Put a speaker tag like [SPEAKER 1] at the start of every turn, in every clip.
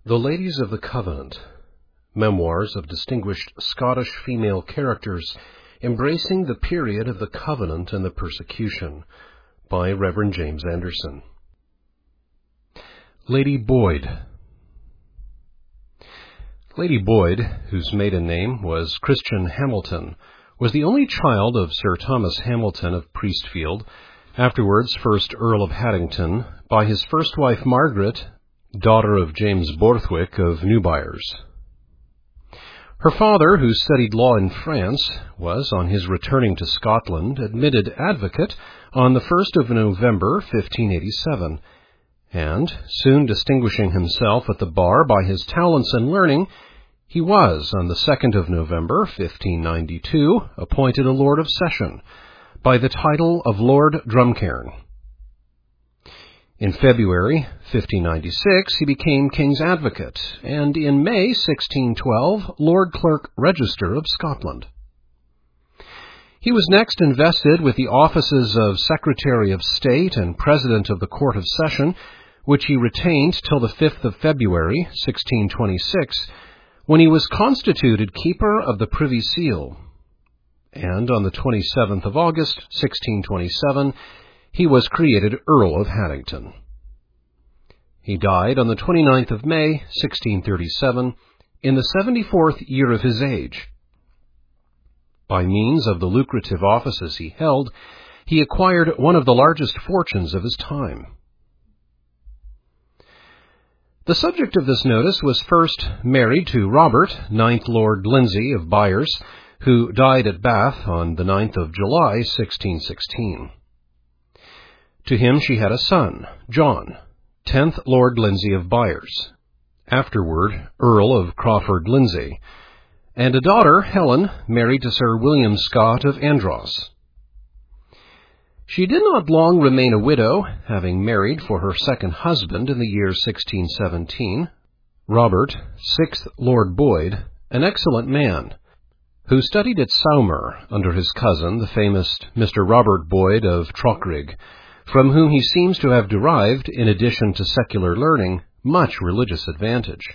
[SPEAKER 1] The Ladies of the Covenant, memoirs of distinguished Scottish female characters embracing the period of the Covenant and the persecution, by Reverend James Anderson. Lady Boyd. Lady Boyd, whose maiden name was Christian Hamilton, was the only child of Sir Thomas Hamilton of Priestfield, afterwards first Earl of Haddington, by his first wife Margaret, daughter of James Borthwick of Newbyers. Her father, who studied law in France, was, on his returning to Scotland, admitted advocate on the 1st of November, 1587, and, soon distinguishing himself at the bar by his talents and learning, he was, on the 2nd of November, 1592, appointed a Lord of Session, by the title of Lord Drumcairn. In February 1596 he became King's Advocate, and in May 1612 Lord Clerk Register of Scotland. He was next invested with the offices of Secretary of State and President of the Court of Session, which he retained till the 5th of February 1626, when he was constituted Keeper of the Privy Seal, and on the 27th of August 1627 he was created Earl of Haddington. He died on the 29th of May, 1637, in the 74th year of his age. By means of the lucrative offices he held, he acquired one of the largest fortunes of his time. The subject of this notice was first married to Robert, 9th Lord Lindsay of Byres, who died at Bath on the 9th of July, 1616. To him she had a son, John, 10th Lord Lindsay of Byres, afterward Earl of Crawford Lindsay, and a daughter, Helen, married to Sir William Scott of Andros. She did not long remain a widow, having married for her second husband in the year 1617, Robert, 6th Lord Boyd, an excellent man, who studied at Saumur under his cousin, the famous Mr. Robert Boyd of Trochrig, from whom he seems to have derived, in addition to secular learning, much religious advantage.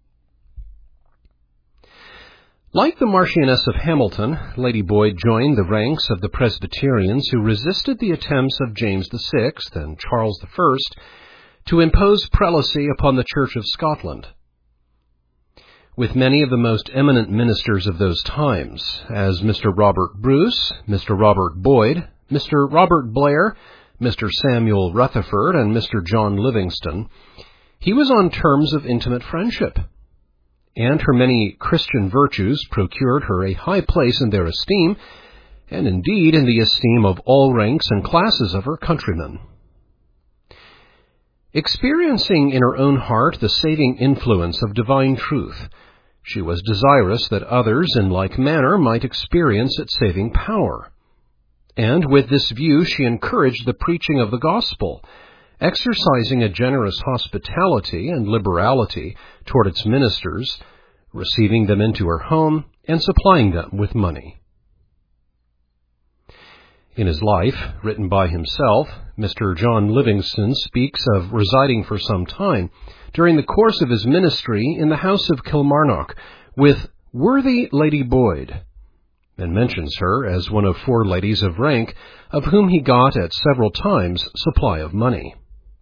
[SPEAKER 1] Like the Marchioness of Hamilton, Lady Boyd joined the ranks of the Presbyterians who resisted the attempts of James VI and Charles I to impose prelacy upon the Church of Scotland. With many of the most eminent ministers of those times, as Mr. Robert Bruce, Mr. Robert Boyd, Mr. Robert Blair, Mr. Samuel Rutherford, and Mr. John Livingston, he was on terms of intimate friendship, and her many Christian virtues procured her a high place in their esteem, and indeed in the esteem of all ranks and classes of her countrymen. Experiencing in her own heart the saving influence of divine truth, she was desirous that others in like manner might experience its saving power. And with this view she encouraged the preaching of the gospel, exercising a generous hospitality and liberality toward its ministers, receiving them into her home and supplying them with money. In his life, written by himself, Mr. John Livingston speaks of residing for some time during the course of his ministry in the house of Kilmarnock with worthy Lady Boyd, and mentions her as one of 4 ladies of rank, of whom he got at several times supply of money.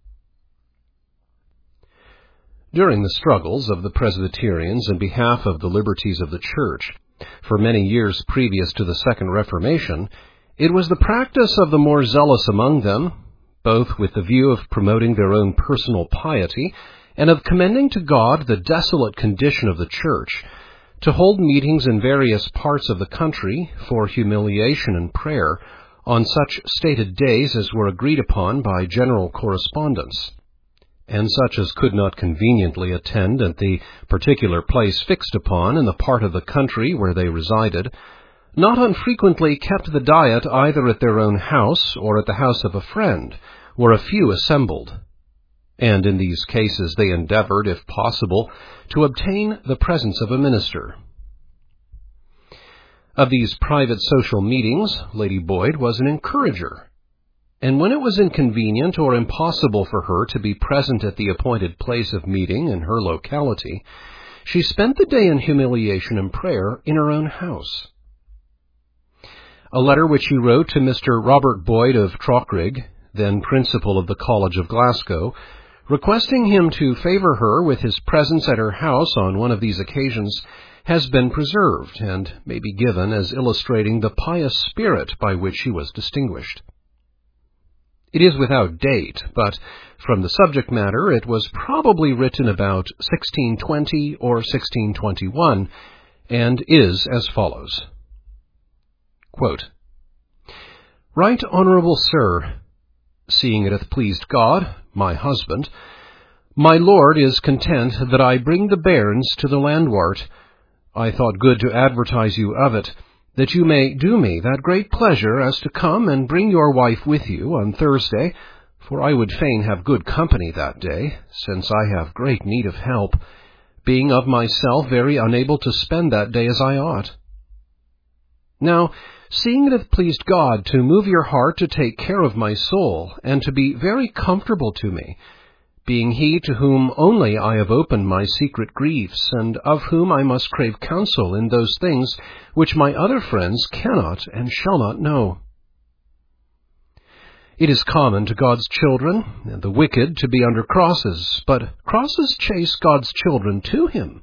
[SPEAKER 1] During the struggles of the Presbyterians in behalf of the liberties of the Church, for many years previous to the Second Reformation, it was the practice of the more zealous among them, both with the view of promoting their own personal piety and of commending to God the desolate condition of the Church, to hold meetings in various parts of the country for humiliation and prayer on such stated days as were agreed upon by general correspondence, and such as could not conveniently attend at the particular place fixed upon in the part of the country where they resided, not unfrequently kept the diet either at their own house or at the house of a friend, where a few assembled. And in these cases they endeavored, if possible, to obtain the presence of a minister. Of these private social meetings, Lady Boyd was an encourager, and when it was inconvenient or impossible for her to be present at the appointed place of meeting in her locality, she spent the day in humiliation and prayer in her own house. A letter which he wrote to Mr. Robert Boyd of Trochrig, then principal of the College of Glasgow, requesting him to favor her with his presence at her house on one of these occasions, has been preserved and may be given as illustrating the pious spirit by which she was distinguished. It is without date, but from the subject matter it was probably written about 1620 or 1621, and is as follows. Quote, Right Honourable Sir, seeing it hath pleased God, my husband, my lord is content that I bring the bairns to the landwart. I thought good to advertise you of it, that you may do me that great pleasure as to come and bring your wife with you on Thursday, for I would fain have good company that day, since I have great need of help, being of myself very unable to spend that day as I ought. Now, seeing it hath pleased God to move your heart to take care of my soul, and to be very comfortable to me, being he to whom only I have opened my secret griefs, and of whom I must crave counsel in those things which my other friends cannot and shall not know. It is common to God's children and the wicked to be under crosses, but crosses chase God's children to him.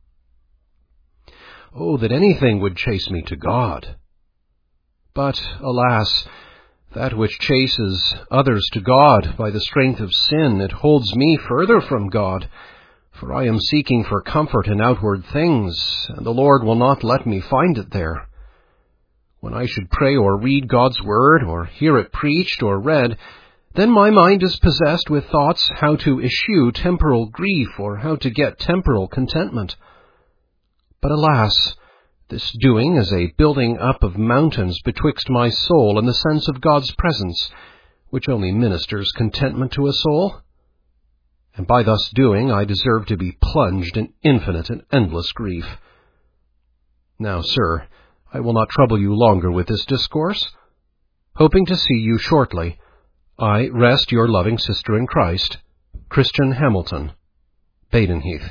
[SPEAKER 1] Oh, that anything would chase me to God! But, alas, that which chases others to God by the strength of sin, it holds me further from God, for I am seeking for comfort in outward things, and the Lord will not let me find it there. When I should pray or read God's word, or hear it preached or read, then my mind is possessed with thoughts how to eschew temporal grief, or how to get temporal contentment. But alas, this doing is a building up of mountains betwixt my soul and the sense of God's presence, which only ministers contentment to a soul. And by thus doing I deserve to be plunged in infinite and endless grief. Now, sir, I will not trouble you longer with this discourse. Hoping to see you shortly, I rest your loving sister in Christ, Christian Hamilton, Badenheath.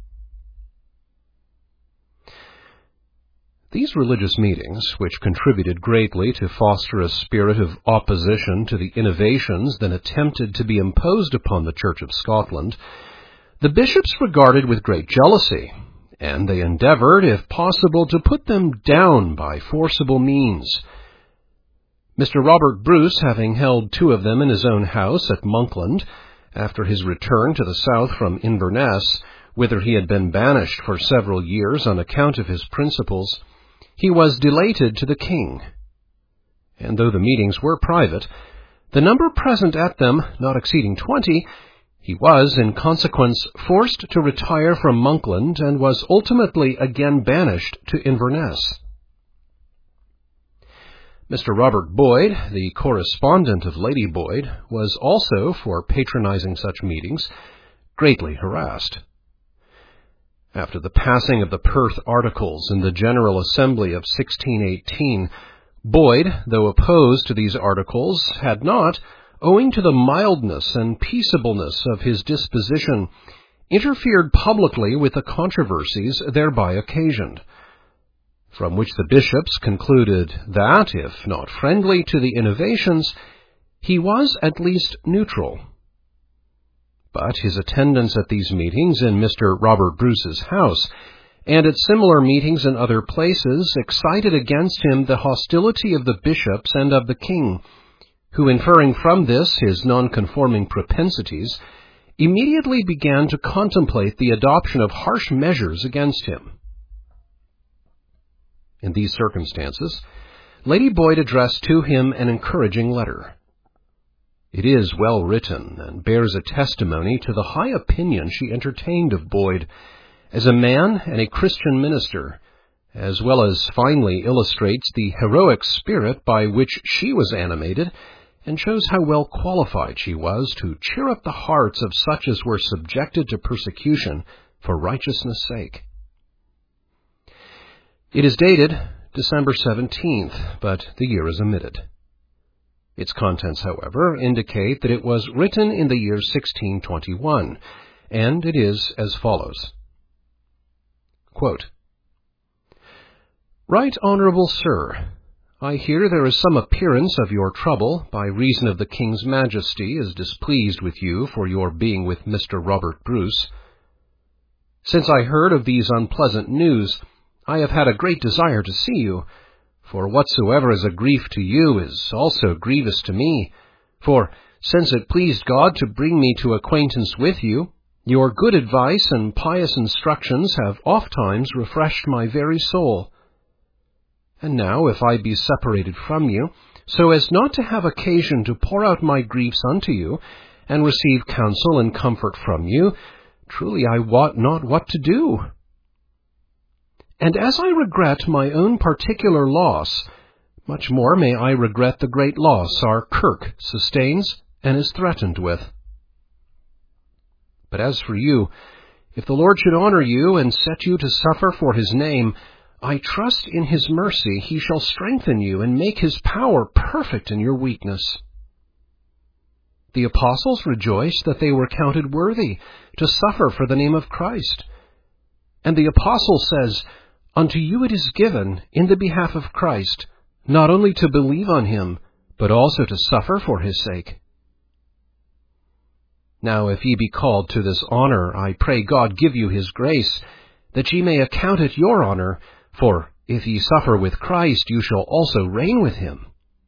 [SPEAKER 1] These religious meetings, which contributed greatly to foster a spirit of opposition to the innovations then attempted to be imposed upon the Church of Scotland, the bishops regarded with great jealousy, and they endeavoured, if possible, to put them down by forcible means. Mr. Robert Bruce, having held 2 of them in his own house at Monkland, after his return to the south from Inverness, whither he had been banished for several years on account of his principles, he was delated to the king. And though the meetings were private, the number present at them not exceeding 20, he was, in consequence, forced to retire from Monkland, and was ultimately again banished to Inverness. Mr. Robert Boyd, the correspondent of Lady Boyd, was also, for patronizing such meetings, greatly harassed. After the passing of the Perth Articles in the General Assembly of 1618, Boyd, though opposed to these articles, had not, owing to the mildness and peaceableness of his disposition, interfered publicly with the controversies thereby occasioned, from which the bishops concluded that, if not friendly to the innovations, he was at least neutral. But his attendance at these meetings in Mr. Robert Bruce's house, and at similar meetings in other places, excited against him the hostility of the bishops and of the king, who, inferring from this his nonconforming propensities, immediately began to contemplate the adoption of harsh measures against him. In these circumstances, Lady Boyd addressed to him an encouraging letter. It is well written, and bears a testimony to the high opinion she entertained of Boyd as a man and a Christian minister, as well as finely illustrates the heroic spirit by which she was animated, and shows how well qualified she was to cheer up the hearts of such as were subjected to persecution for righteousness' sake. It is dated December 17th, but the year is omitted. Its contents, however, indicate that it was written in the year 1621, and it is as follows. Quote, Right Honourable Sir, I hear there is some appearance of your trouble, by reason of the King's Majesty is displeased with you for your being with Mr. Robert Bruce. Since I heard of these unpleasant news, I have had a great desire to see you, for whatsoever is a grief to you is also grievous to me. For, since it pleased God to bring me to acquaintance with you, your good advice and pious instructions have ofttimes refreshed my very soul. And now, if I be separated from you, so as not to have occasion to pour out my griefs unto you, and receive counsel and comfort from you, truly I wot not what to do. And as I regret my own particular loss, much more may I regret the great loss our Kirk sustains and is threatened with. But as for you, if the Lord should honor you and set you to suffer for his name, I trust in his mercy he shall strengthen you and make his power perfect in your weakness. The apostles rejoiced that they were counted worthy to suffer for the name of Christ. And the apostle says, Unto you it is given, in the behalf of Christ, not only to believe on him, but also to suffer for his sake. Now if ye be called to this honour, I pray God give you his grace, that ye may account it your honour, for if ye suffer with Christ, you shall also reign with him.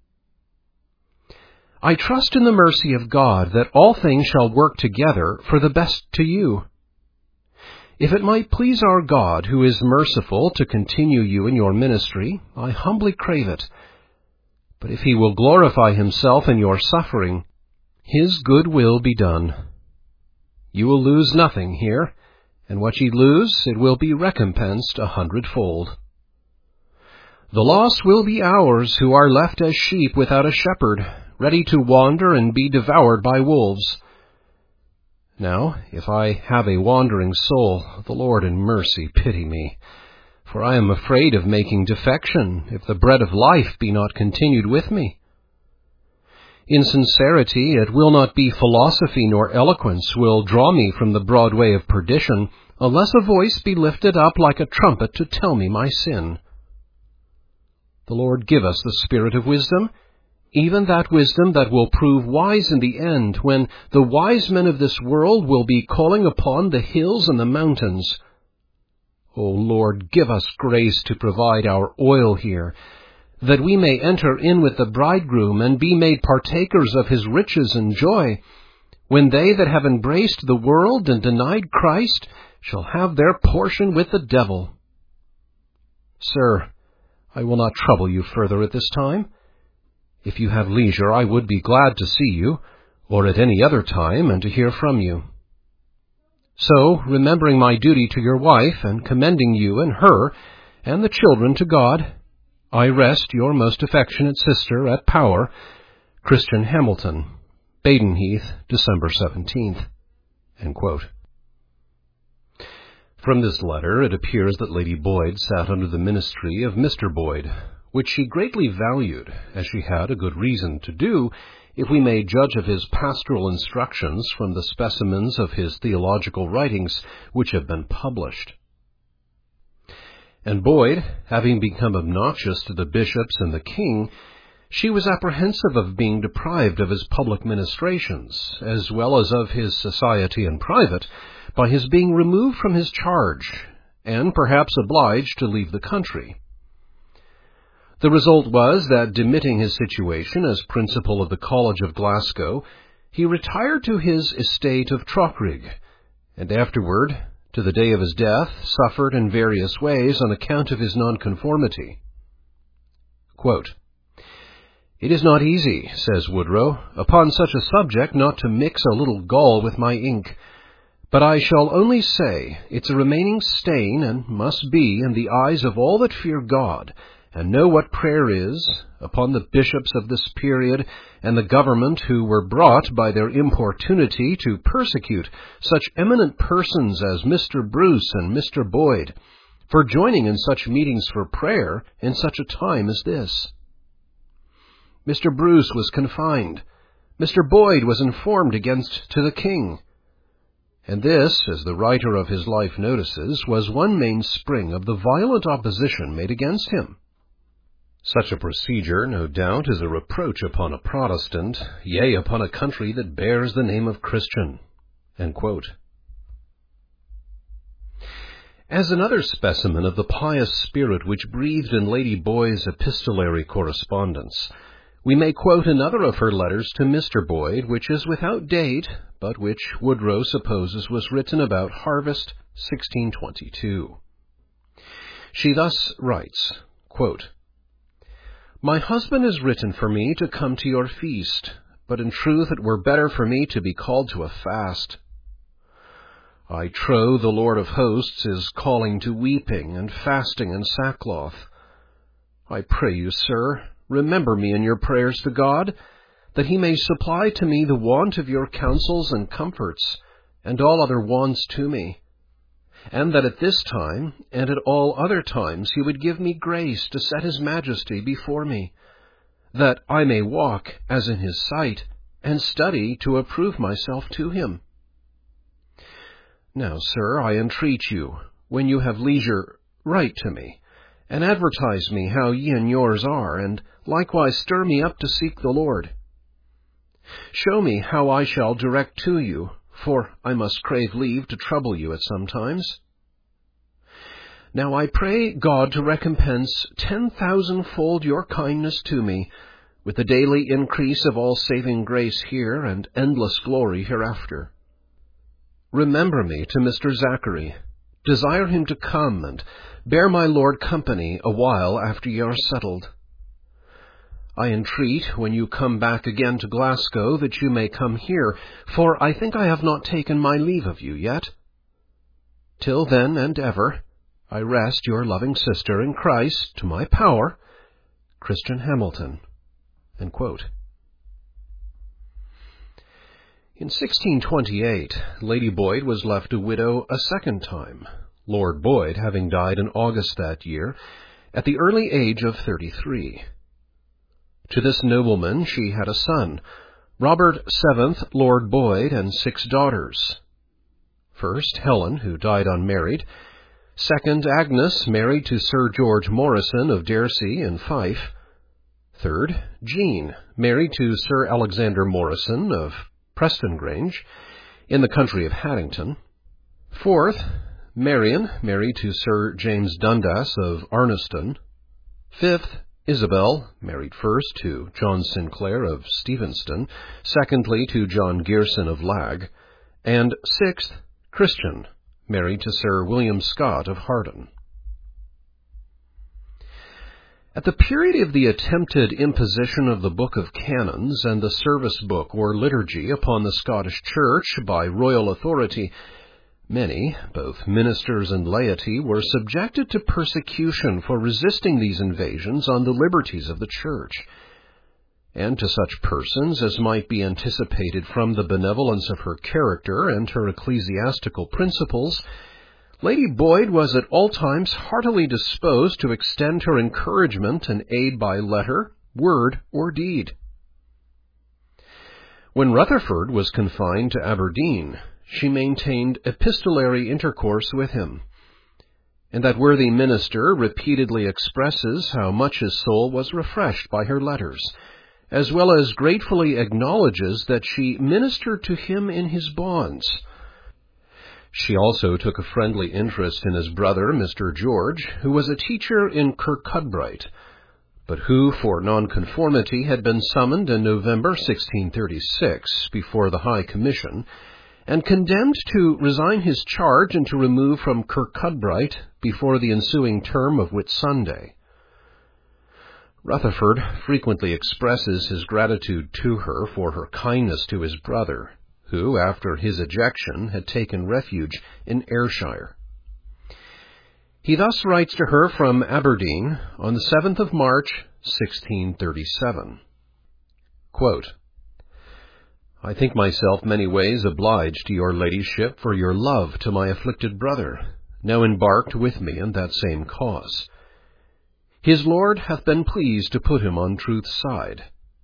[SPEAKER 1] I trust in the mercy of God that all things shall work together for the best to you. If it might please our God, who is merciful, to continue you in your ministry, I humbly crave it. But if he will glorify himself in your suffering, his good will be done. You will lose nothing here, and what ye lose, it will be recompensed 100-fold. The loss will be ours who are left as sheep without a shepherd, ready to wander and be devoured by wolves. Now, if I have a wandering soul, the Lord in mercy pity me, for I am afraid of making defection, if the bread of life be not continued with me. In sincerity, it will not be philosophy nor eloquence will draw me from the broad way of perdition, unless a voice be lifted up like a trumpet to tell me my sin. The Lord give us the spirit of wisdom, even that wisdom that will prove wise in the end, when the wise men of this world will be calling upon the hills and the mountains. O Lord, give us grace to provide our oil here, that we may enter in with the bridegroom and be made partakers of his riches and joy, when they that have embraced the world and denied Christ shall have their portion with the devil. Sir, I will not trouble you further at this time. If you have leisure, I would be glad to see you, or at any other time, and to hear from you. So, remembering my duty to your wife, and commending you and her, and the children to God, I rest your most affectionate sister at Power, Christian Hamilton, Badenheath, December 17th. End quote. From this letter it appears that Lady Boyd sat under the ministry of Mr. Boyd, which she greatly valued, as she had a good reason to do, if we may judge of his pastoral instructions from the specimens of his theological writings which have been published. And Boyd, having become obnoxious to the bishops and the king, she was apprehensive of being deprived of his public ministrations, as well as of his society in private, by his being removed from his charge, and perhaps obliged to leave the country. The result was that, demitting his situation as principal of the College of Glasgow, he retired to his estate of Trochrig, and afterward, to the day of his death, suffered in various ways on account of his nonconformity. Quote, "It is not easy," says Woodrow, "upon such a subject not to mix a little gall with my ink, but I shall only say it's a remaining stain, and must be, in the eyes of all that fear God, and know what prayer is, upon the bishops of this period and the government who were brought by their importunity to persecute such eminent persons as Mr. Bruce and Mr. Boyd, for joining in such meetings for prayer in such a time as this. Mr. Bruce was confined. Mr. Boyd was informed against to the king. And this, as the writer of his life notices, was one main spring of the violent opposition made against him. Such a procedure, no doubt, is a reproach upon a Protestant, yea, upon a country that bears the name of Christian." End quote. As another specimen of the pious spirit which breathed in Lady Boyd's epistolary correspondence, we may quote another of her letters to Mr. Boyd, which is without date, but which Woodrow supposes was written about harvest 1622. She thus writes, quote, "My husband has written for me to come to your feast, but in truth it were better for me to be called to a fast. I trow the Lord of hosts is calling to weeping and fasting and sackcloth. I pray you, sir, remember me in your prayers to God, that he may supply to me the want of your counsels and comforts, and all other wants to me, and that at this time, and at all other times, he would give me grace to set his majesty before me, that I may walk as in his sight, and study to approve myself to him. Now, sir, I entreat you, when you have leisure, write to me, and advertise me how ye and yours are, and likewise stir me up to seek the Lord. Show me how I shall direct to you, for I must crave leave to trouble you at some times. Now I pray God to recompense 10,000-fold your kindness to me, with the daily increase of all saving grace here, and endless glory hereafter. Remember me to Mr. Zachary. Desire him to come, and bear my Lord company a while after ye are settled. I entreat, when you come back again to Glasgow, that you may come here, for I think I have not taken my leave of you yet. Till then and ever, I rest your loving sister in Christ, to my power, Christian Hamilton." End quote. In 1628, Lady Boyd was left a widow a second time, Lord Boyd having died in August that year, at the early age of 33. To this nobleman she had a son, Robert VII, Lord Boyd, and 6 daughters. First, Helen, who died unmarried. Second, Agnes, married to Sir George Morrison of Daresey in Fife. Third, Jean, married to Sir Alexander Morrison of Preston Grange, in the county of Haddington. Fourth, Marian, married to Sir James Dundas of Arniston. Fifth, Isabel, married first to John Sinclair of Stevenston, secondly to John Gerson of Lag, and sixth, Christian, married to Sir William Scott of Hardon. At the period of the attempted imposition of the Book of Canons and the Service Book or Liturgy upon the Scottish Church by royal authority, many, both ministers and laity, were subjected to persecution for resisting these invasions on the liberties of the Church. And to such persons as might be anticipated from the benevolence of her character and her ecclesiastical principles, Lady Boyd was at all times heartily disposed to extend her encouragement and aid by letter, word, or deed. When Rutherford was confined to Aberdeen, she maintained epistolary intercourse with him, and that worthy minister repeatedly expresses how much his soul was refreshed by her letters, as well as gratefully acknowledges that she ministered to him in his bonds. She also took a friendly interest in his brother, Mr. George, who was a teacher in Kirkcudbright, but who, for nonconformity, had been summoned in November 1636 before the High Commission, and condemned to resign his charge and to remove from Kirkcudbright before the ensuing term of Whitsunday. Rutherford frequently expresses his gratitude to her for her kindness to his brother, who, after his ejection, had taken refuge in Ayrshire. He thus writes to her from Aberdeen on the 7th of March, 1637. Quote, "I think myself many ways obliged to your ladyship for your love to my afflicted brother, now embarked with me in that same cause. His Lord hath been pleased to put him on truth's side,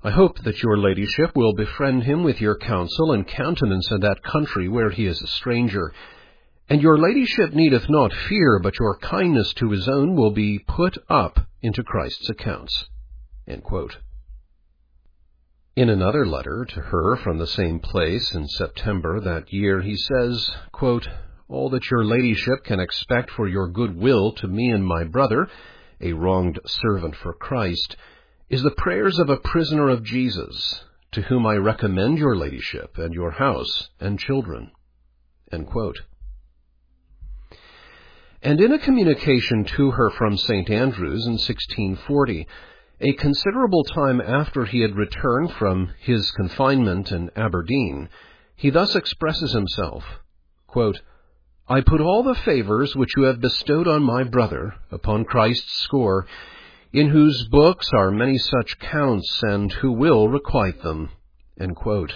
[SPEAKER 1] I hope that your ladyship will befriend him with your counsel and countenance in that country where he is a stranger. And your ladyship needeth not fear, but your kindness to his own will be put up into Christ's accounts." End quote. In another letter to her from the same place in September that year, he says, quote, "All that your ladyship can expect for your good will to me and my brother, a wronged servant for Christ, is the prayers of a prisoner of Jesus, to whom I recommend your ladyship and your house and children." End quote. And in a communication to her from St. Andrews in 1640, a considerable time after he had returned from his confinement in Aberdeen, he thus expresses himself, quote, "I put all the favors which you have bestowed on my brother upon Christ's score, in whose books are many such counts, and who will requite them." End quote.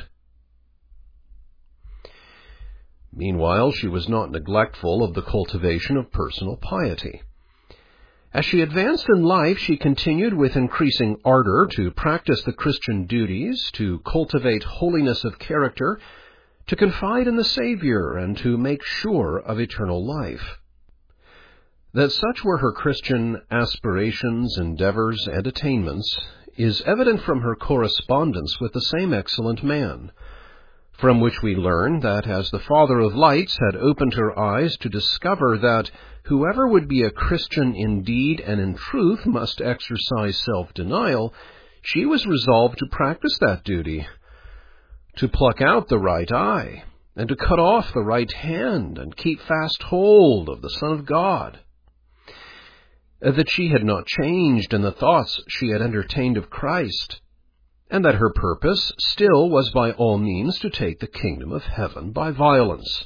[SPEAKER 1] Meanwhile, she was not neglectful of the cultivation of personal piety. As she advanced in life, she continued with increasing ardor to practice the Christian duties, to cultivate holiness of character, to confide in the Savior, and to make sure of eternal life. That such were her Christian aspirations, endeavors, and attainments is evident from her correspondence with the same excellent man, from which we learn that as the Father of Lights had opened her eyes to discover that whoever would be a Christian in deed and in truth must exercise self-denial, she was resolved to practice that duty, to pluck out the right eye, and to cut off the right hand, and keep fast hold of the Son of God. That she had not changed in the thoughts she had entertained of Christ, and that her purpose still was by all means to take the kingdom of heaven by violence.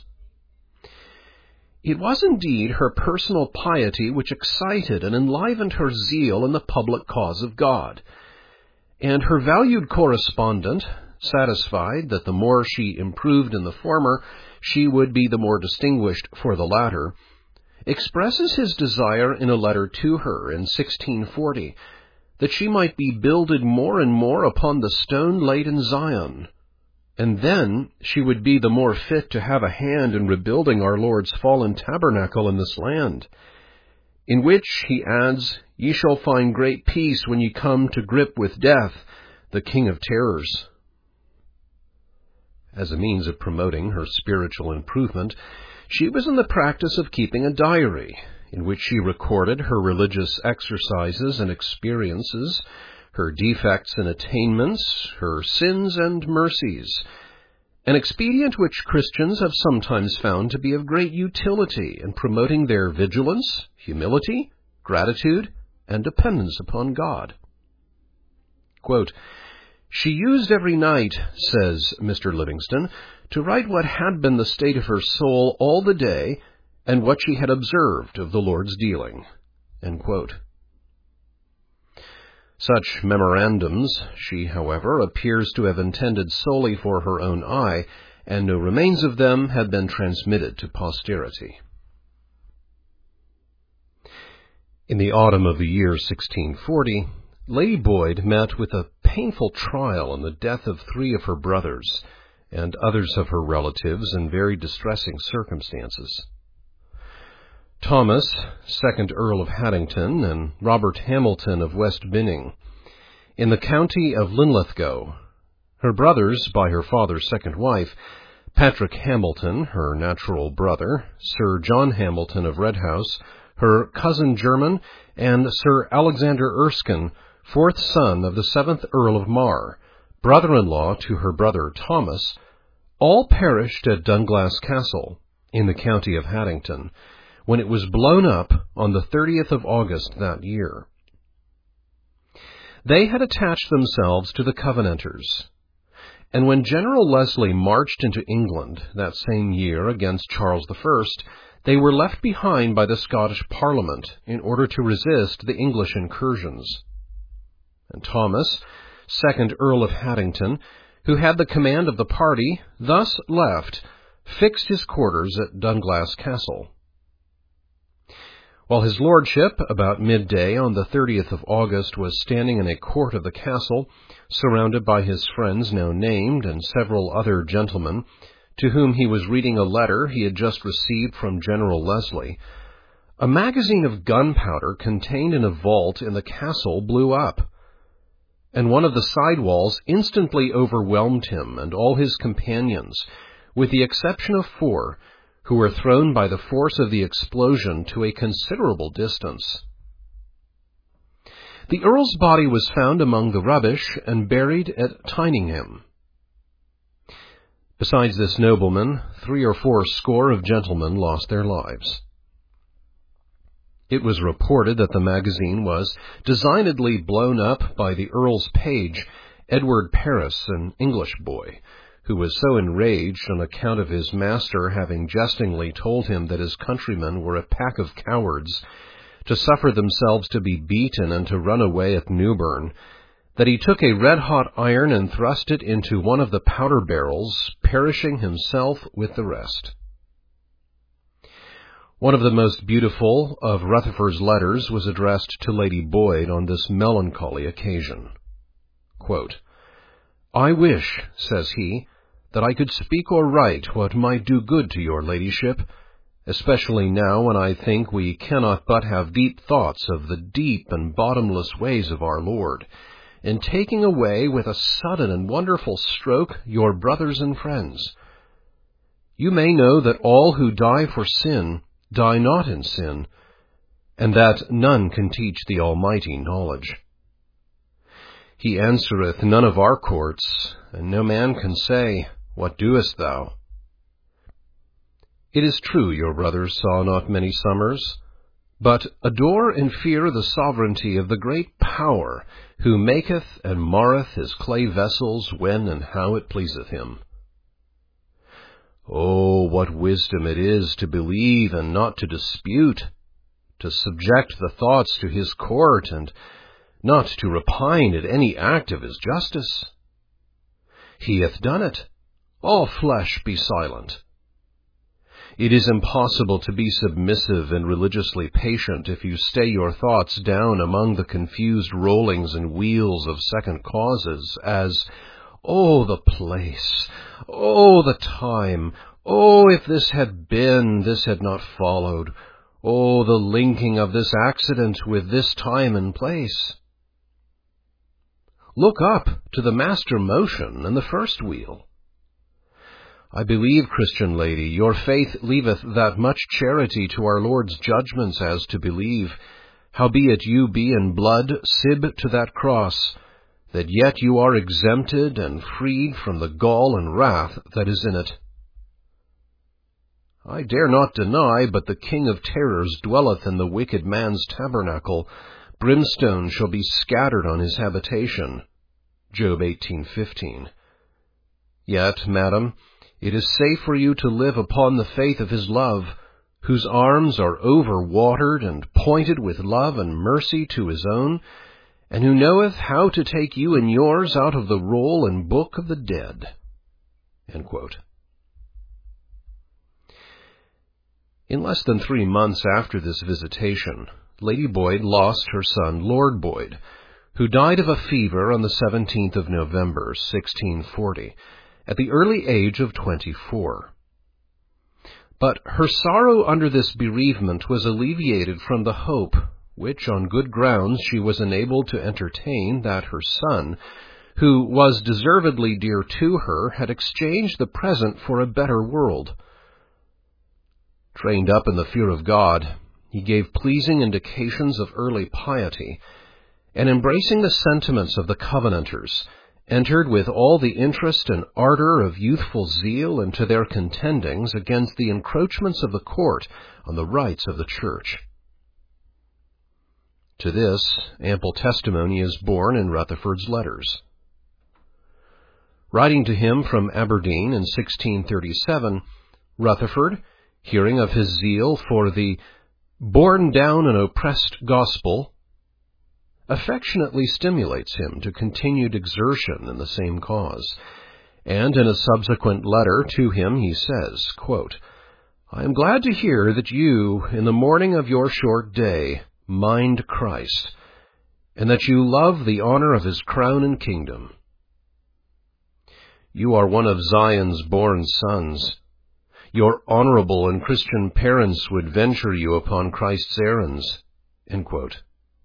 [SPEAKER 1] It was indeed her personal piety which excited and enlivened her zeal in the public cause of God, and her valued correspondent, satisfied that the more she improved in the former, she would be the more distinguished for the latter, expresses his desire in a letter to her in 1640, that she might be builded more and more upon the stone laid in Zion, and then she would be the more fit to have a hand in rebuilding our Lord's fallen tabernacle in this land, in which, he adds, "Ye shall find great peace when ye come to grip with death, the king of terrors." As a means of promoting her spiritual improvement, she was in the practice of keeping a diary, in which she recorded her religious exercises and experiences, her defects and attainments, her sins and mercies, an expedient which Christians have sometimes found to be of great utility in promoting their vigilance, humility, gratitude, and dependence upon God. Quote, "She used every night," says Mr. Livingston, "to write what had been the state of her soul all the day, and what she had observed of the Lord's dealing." End quote. Such memorandums she, however, appears to have intended solely for her own eye, and no remains of them had been transmitted to posterity. In the autumn of the year 1640, Lady Boyd met with a painful trial in the death of 3 of her brothers, and others of her relatives in very distressing circumstances. Thomas, 2nd Earl of Haddington, and Robert Hamilton of West Binning, in the county of Linlithgow, her brothers by her father's second wife, Patrick Hamilton, her natural brother, Sir John Hamilton of Redhouse, her cousin German, and Sir Alexander Erskine, 4th son of the 7th Earl of Mar, brother-in-law to her brother Thomas, all perished at Dunglass Castle, in the county of Haddington, when it was blown up on the 30th of August that year. They had attached themselves to the Covenanters, and when General Leslie marched into England that same year against Charles I, they were left behind by the Scottish Parliament in order to resist the English incursions. And Thomas, 2nd Earl of Haddington, who had the command of the party, thus left, fixed his quarters at Dunglass Castle. While his lordship, about midday on the 30th of August, was standing in a court of the castle, surrounded by his friends now named and several other gentlemen, to whom he was reading a letter he had just received from General Leslie, a magazine of gunpowder contained in a vault in the castle blew up, and one of the side walls instantly overwhelmed him and all his companions, with the exception of 4, who were thrown by the force of the explosion to a considerable distance. The Earl's body was found among the rubbish and buried at Tyningham. Besides this nobleman, 3 or 4 score of gentlemen lost their lives. It was reported that the magazine was designedly blown up by the Earl's page, Edward Paris, an English boy, who was so enraged on account of his master having jestingly told him that his countrymen were a pack of cowards, to suffer themselves to be beaten and to run away at Newburn, that he took a red-hot iron and thrust it into one of the powder barrels, perishing himself with the rest. One of the most beautiful of Rutherford's letters was addressed to Lady Boyd on this melancholy occasion. Quote, "I wish," says he, "that I could speak or write what might do good to your ladyship, especially now when I think we cannot but have deep thoughts of the deep and bottomless ways of our Lord, in taking away with a sudden and wonderful stroke your brothers and friends. You may know that all who die for sin die not in sin, and that none can teach the Almighty knowledge. He answereth none of our courts, and no man can say, What doest thou? It is true your brothers saw not many summers, but adore and fear the sovereignty of the great power, who maketh and marreth his clay vessels when and how it pleaseth him. Oh, what wisdom it is to believe and not to dispute, to subject the thoughts to his court, and not to repine at any act of his justice. He hath done it. All flesh be silent. It is impossible to be submissive and religiously patient if you stay your thoughts down among the confused rollings and wheels of second causes, as, Oh, the place! Oh, the time! Oh, if this had been, this had not followed! Oh, the linking of this accident with this time and place! Look up to the master motion and the first wheel. I believe, Christian lady, your faith leaveth that much charity to our Lord's judgments as to believe, howbeit you be in blood sib to that cross, that yet you are exempted and freed from the gall and wrath that is in it. I dare not deny, but the King of terrors dwelleth in the wicked man's tabernacle. Brimstone shall be scattered on his habitation. Job 18:15. Yet, madam, it is safe for you to live upon the faith of his love, whose arms are over-watered and pointed with love and mercy to his own, and who knoweth how to take you and yours out of the roll and book of the dead." End quote. In less than 3 months after this visitation, Lady Boyd lost her son Lord Boyd, who died of a fever on the 17th of November, 1640, at the early age of 24. But her sorrow under this bereavement was alleviated from the hope, which on good grounds she was enabled to entertain, that her son, who was deservedly dear to her, had exchanged the present for a better world. Trained up in the fear of God, he gave pleasing indications of early piety, and embracing the sentiments of the Covenanters, entered with all the interest and ardor of youthful zeal into their contendings against the encroachments of the court on the rights of the Church. To this, ample testimony is borne in Rutherford's letters. Writing to him from Aberdeen in 1637, Rutherford, hearing of his zeal for the borne down and oppressed gospel, affectionately stimulates him to continued exertion in the same cause, and in a subsequent letter to him he says, quote, I am glad to hear that you, in the morning of your short day, mind Christ, and that you love the honor of his crown and kingdom. You are one of Zion's born sons. Your honorable and Christian parents would venture you upon Christ's errands." End quote.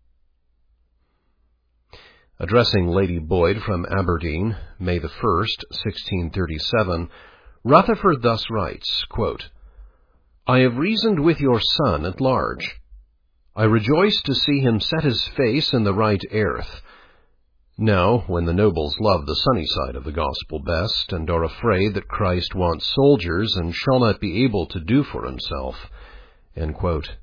[SPEAKER 1] Addressing Lady Boyd from Aberdeen, May 1st, 1637, Rutherford thus writes, quote, "I have reasoned with your son at large. I rejoice to see him set his face in the right earth. Now, when the nobles love the sunny side of the gospel best, and are afraid that Christ wants soldiers and shall not be able to do for himself." End quote.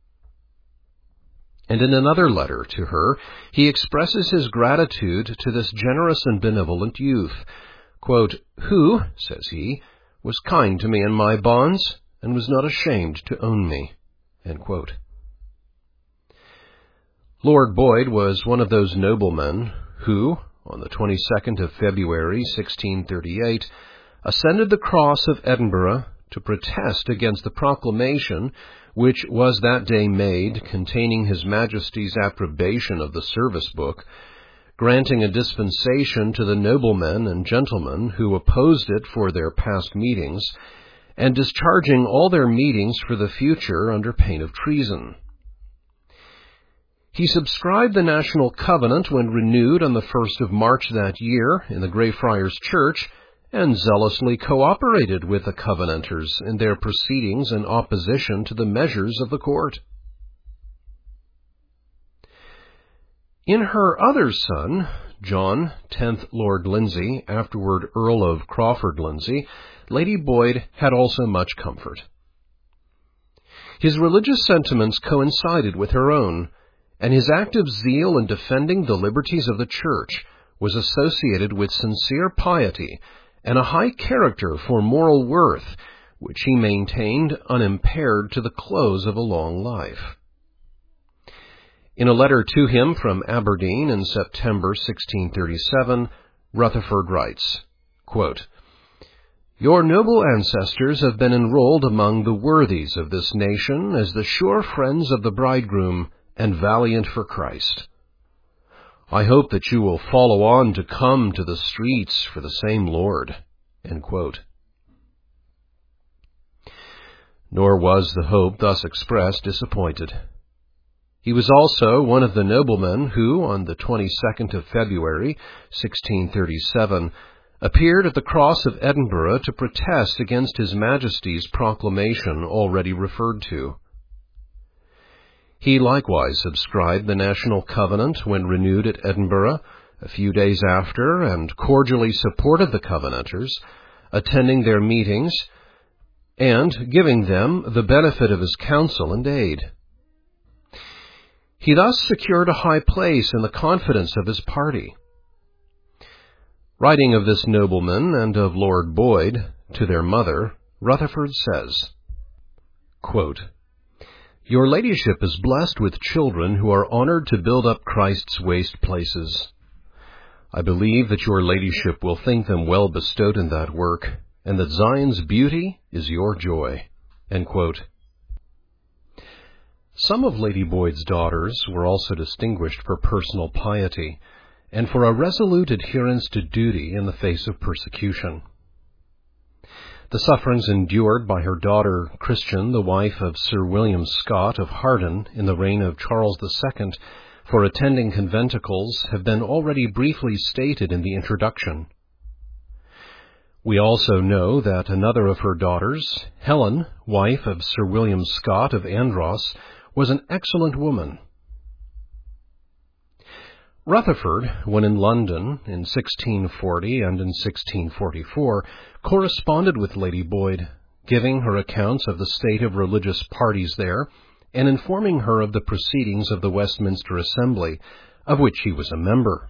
[SPEAKER 1] And in another letter to her, he expresses his gratitude to this generous and benevolent youth, quote, "who," says he, "was kind to me in my bonds, and was not ashamed to own me." End quote. Lord Boyd was one of those noblemen who, on the 22nd of February, 1638, ascended the cross of Edinburgh to protest against the proclamation which was that day made containing His Majesty's approbation of the service book, granting a dispensation to the noblemen and gentlemen who opposed it for their past meetings, and discharging all their meetings for the future under pain of treason. He subscribed the National Covenant when renewed on the 1st of March that year in the Greyfriars Church, and zealously cooperated with the Covenanters in their proceedings in opposition to the measures of the court. In her other son, John, 10th Lord Lindsay, afterward Earl of Crawford Lindsay, Lady Boyd had also much comfort. His religious sentiments coincided with her own, and his active zeal in defending the liberties of the Church was associated with sincere piety and a high character for moral worth, which he maintained unimpaired to the close of a long life. In a letter to him from Aberdeen in September 1637, Rutherford writes, quote, "Your noble ancestors have been enrolled among the worthies of this nation as the sure friends of the bridegroom and valiant for Christ. I hope that you will follow on to come to the streets for the same Lord." End quote. Nor was the hope thus expressed disappointed. He was also one of the noblemen who, on the 22nd of February, 1637, appeared at the Cross of Edinburgh to protest against His Majesty's proclamation already referred to. He likewise subscribed the National Covenant when renewed at Edinburgh a few days after, and cordially supported the Covenanters, attending their meetings and giving them the benefit of his counsel and aid. He thus secured a high place in the confidence of his party. Writing of this nobleman and of Lord Boyd to their mother, Rutherford says, quote, "Your ladyship is blessed with children who are honored to build up Christ's waste places. I believe that your ladyship will think them well bestowed in that work, and that Zion's beauty is your joy." End quote. Some of Lady Boyd's daughters were also distinguished for personal piety, and for a resolute adherence to duty in the face of persecution. The sufferings endured by her daughter Christian, the wife of Sir William Scott of Harden in the reign of Charles II, for attending conventicles have been already briefly stated in the introduction. We also know that another of her daughters, Helen, wife of Sir William Scott of Andros, was an excellent woman. Rutherford, when in London in 1640 and in 1644, corresponded with Lady Boyd, giving her accounts of the state of religious parties there, and informing her of the proceedings of the Westminster Assembly, of which he was a member.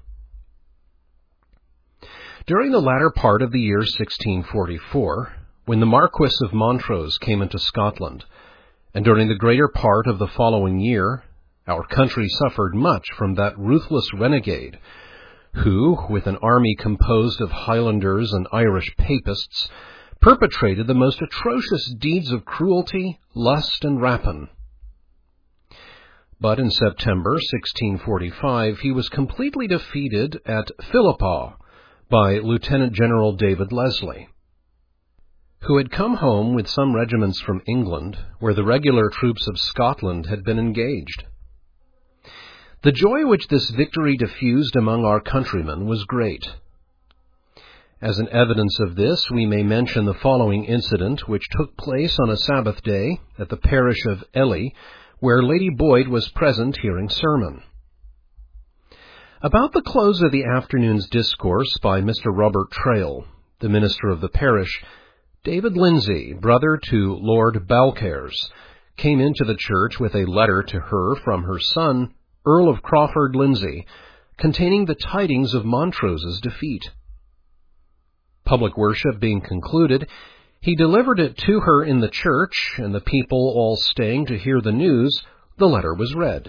[SPEAKER 1] During the latter part of the year 1644, when the Marquis of Montrose came into Scotland, and during the greater part of the following year, our country suffered much from that ruthless renegade, who, with an army composed of Highlanders and Irish Papists, perpetrated the most atrocious deeds of cruelty, lust, and rapine. But in September 1645, he was completely defeated at Philiphaugh by Lieutenant General David Leslie, who had come home with some regiments from England, where the regular troops of Scotland had been engaged. The joy which this victory diffused among our countrymen was great. As an evidence of this, we may mention the following incident which took place on a Sabbath day at the parish of Ely, where Lady Boyd was present hearing sermon. About the close of the afternoon's discourse by Mr. Robert Trail, the minister of the parish, David Lindsay, brother to Lord Balcarres, came into the church with a letter to her from her son, Earl of Crawford Lindsay, containing the tidings of Montrose's defeat. Public worship being concluded, he delivered it to her in the church, and the people all staying to hear the news, the letter was read.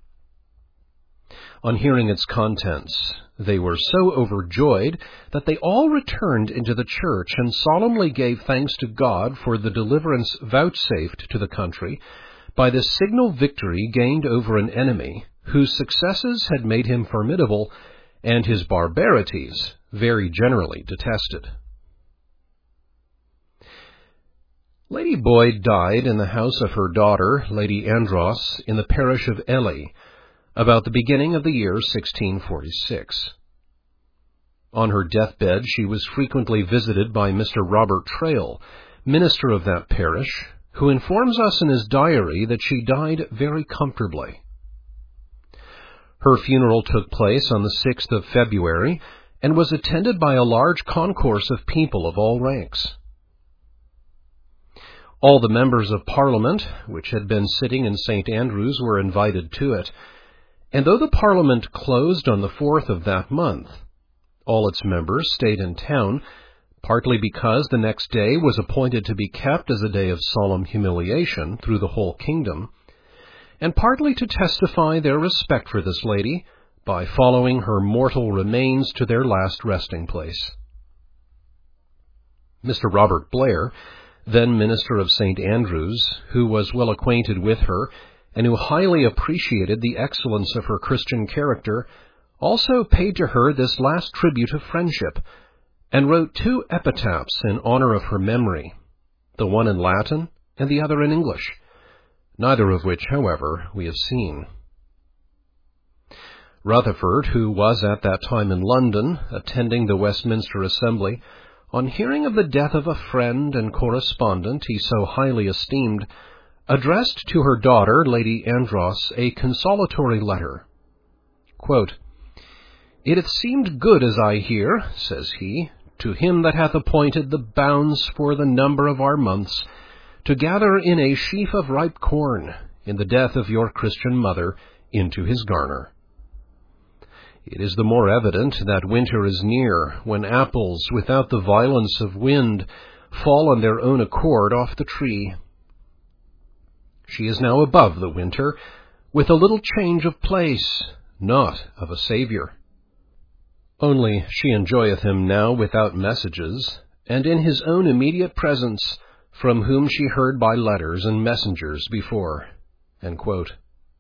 [SPEAKER 1] On hearing its contents, they were so overjoyed that they all returned into the church and solemnly gave thanks to God for the deliverance vouchsafed to the country by this signal victory gained over an enemy whose successes had made him formidable and his barbarities very generally detested. Lady Boyd died in the house of her daughter, Lady Andros, in the parish of Ely, about the beginning of the year 1646. On her deathbed, she was frequently visited by Mr. Robert Trail, minister of that parish, who informs us in his diary that she died very comfortably. Her funeral took place on the 6th of February and was attended by a large concourse of people of all ranks. All the members of Parliament, which had been sitting in St. Andrews, were invited to it, and though the Parliament closed on the 4th of that month, all its members stayed in town, partly because the next day was appointed to be kept as a day of solemn humiliation through the whole kingdom, and partly to testify their respect for this lady by following her mortal remains to their last resting place. Mr. Robert Blair, then minister of St. Andrews, who was well acquainted with her and who highly appreciated the excellence of her Christian character, also paid to her this last tribute of friendship, and wrote 2 epitaphs in honor of her memory, the one in Latin and the other in English, neither of which, however, we have seen. Rutherford, who was at that time in London, attending the Westminster Assembly, on hearing of the death of a friend and correspondent he so highly esteemed, addressed to her daughter, Lady Andros, a consolatory letter. Quote, "It hath seemed good, as I hear," says he, "to him that hath appointed the bounds for the number of our months, to gather in a sheaf of ripe corn, in the death of your Christian mother, into his garner. It is the more evident that winter is near, when apples, without the violence of wind, fall on their own accord off the tree. She is now above the winter, with a little change of place, not of a Saviour. Only she enjoyeth him now without messages, and in his own immediate presence, from whom she heard by letters and messengers before." End quote.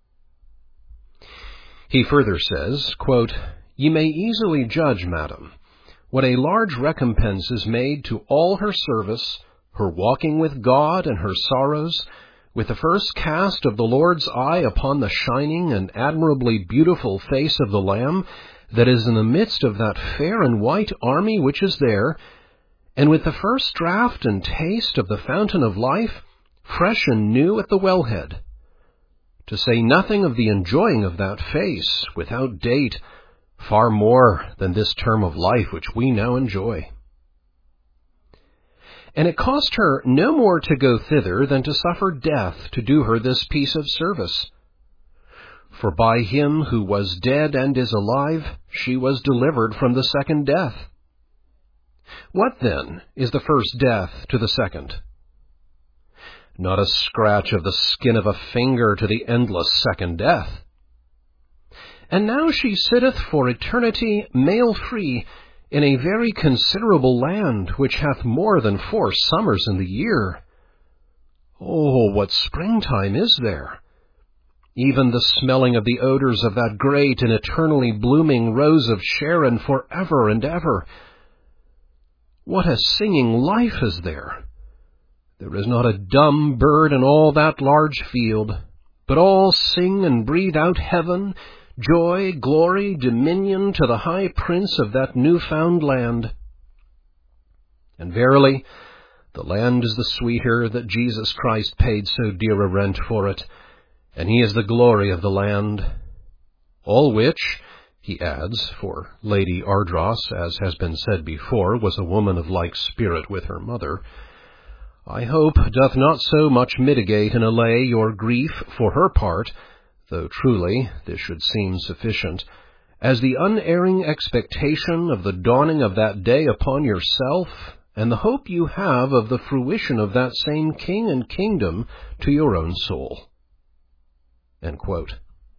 [SPEAKER 1] He further says, quote, "Ye may easily judge, madam, what a large recompense is made to all her service, her walking with God and her sorrows, with the first cast of the Lord's eye upon the shining and admirably beautiful face of the Lamb that is in the midst of that fair and white army which is there, and with the first draught and taste of the fountain of life, fresh and new at the wellhead, to say nothing of the enjoying of that face, without date, far more than this term of life which we now enjoy. And it cost her no more to go thither than to suffer death to do her this piece of service. For by him who was dead and is alive, she was delivered from the second death. What, then, is the first death to the second? Not a scratch of the skin of a finger to the endless second death. And now she sitteth for eternity male-free in a very considerable land, which hath more than 4 summers in the year. Oh, what springtime is there! Even the smelling of the odors of that great and eternally blooming rose of Sharon for ever and ever. What a singing life is there! There is not a dumb bird in all that large field, but all sing and breathe out heaven, joy, glory, dominion to the high prince of that new-found land. And verily, the land is the sweeter that Jesus Christ paid so dear a rent for it, and he is the glory of the land. All which, he adds, for Lady Ardross, as has been said before, was a woman of like spirit with her mother, I hope doth not so much mitigate and allay your grief for her part, though truly this should seem sufficient, as the unerring expectation of the dawning of that day upon yourself, and the hope you have of the fruition of that same king and kingdom to your own soul. End quote.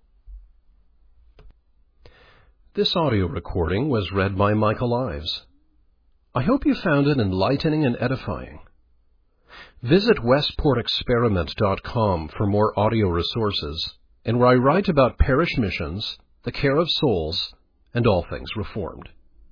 [SPEAKER 1] This audio recording was read by Michael Ives. I hope you found it enlightening and edifying. Visit westportexperiment.com for more audio resources, and where I write about parish missions, the care of souls, and all things Reformed.